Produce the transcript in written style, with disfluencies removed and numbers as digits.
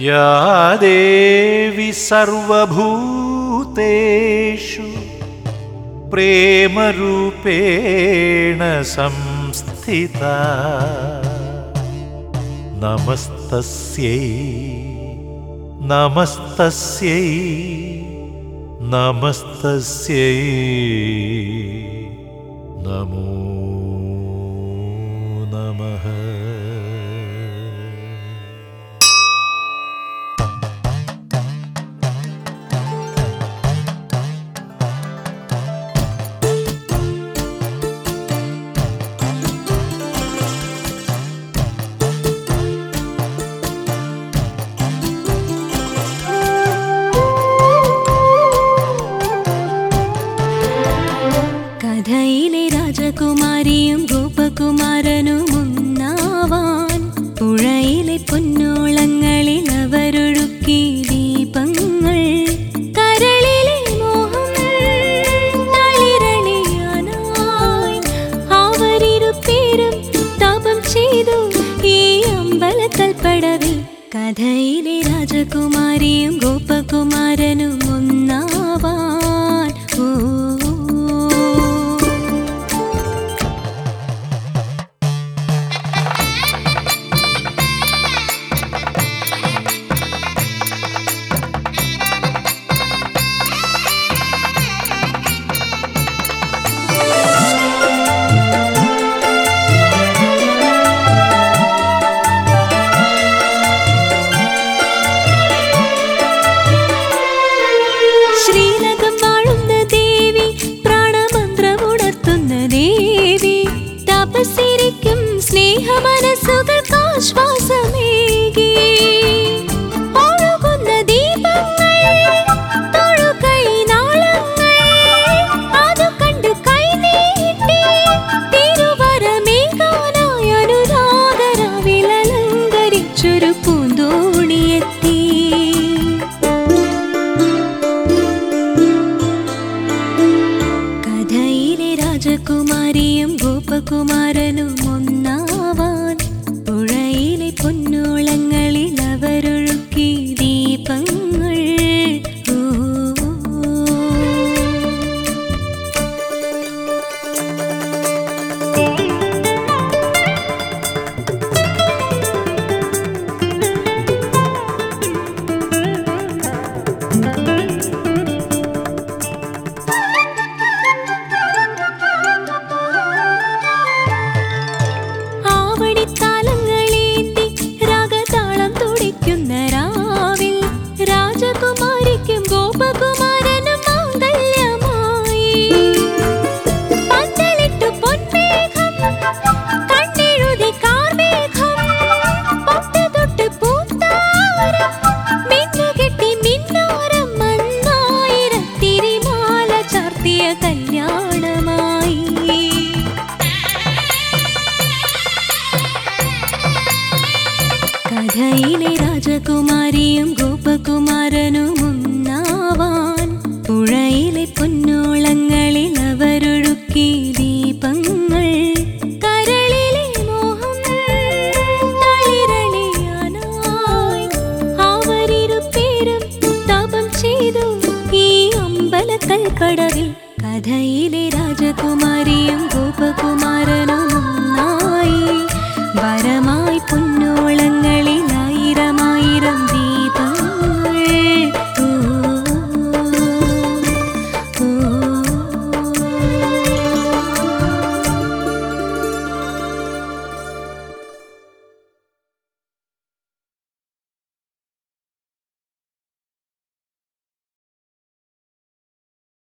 या देवी सर्वभूतेषु प्रेमरूपेण संस्थिता नमस्तस्यै नमस्तस्यै नमस्तस्यै नमो नमः। കഥയിലെ രാജകുമാരിയും ഗോപകുമാരനും ഒന്നാവാൻ പുഴയിലെ പൊന്നോളങ്ങളിൽ അവരൊഴുക്കി ദീപങ്ങൾ. കരളിലെ മോഹം തളിരണിയാനായി അവരിരുപേരും തപം ചെയ്തു ഈ അമ്പലക്കൽപ്പടവിൽ. കഥയിലെ രാജകുമാരിയും ഗോപകുമാരനും ഒന്നാവാൻ ശ്രീലകം വാഴുന്ന ദേവി, പ്രാണമന്ത്രമുണർത്തുന്ന ദേവി, തപസ്സിരിക്കും സ്നേഹമനസ്സുകൾക്ക് ആശ്വാസമേകി. ഒഴുകുന്ന ദീപങ്ങൾ, തൊഴുകൈനാളങ്ങൾ, അതു കണ്ടു കൈനീട്ടി തിരുവരമേകാനായി അനുരാഗരാവിൽ അലങ്കരിച്ചൊരു പൂന്തോണിയെത്തി. കഥയിലെ രാജകുമാരിയും ഗോപകുമാരനും ഒന്നാ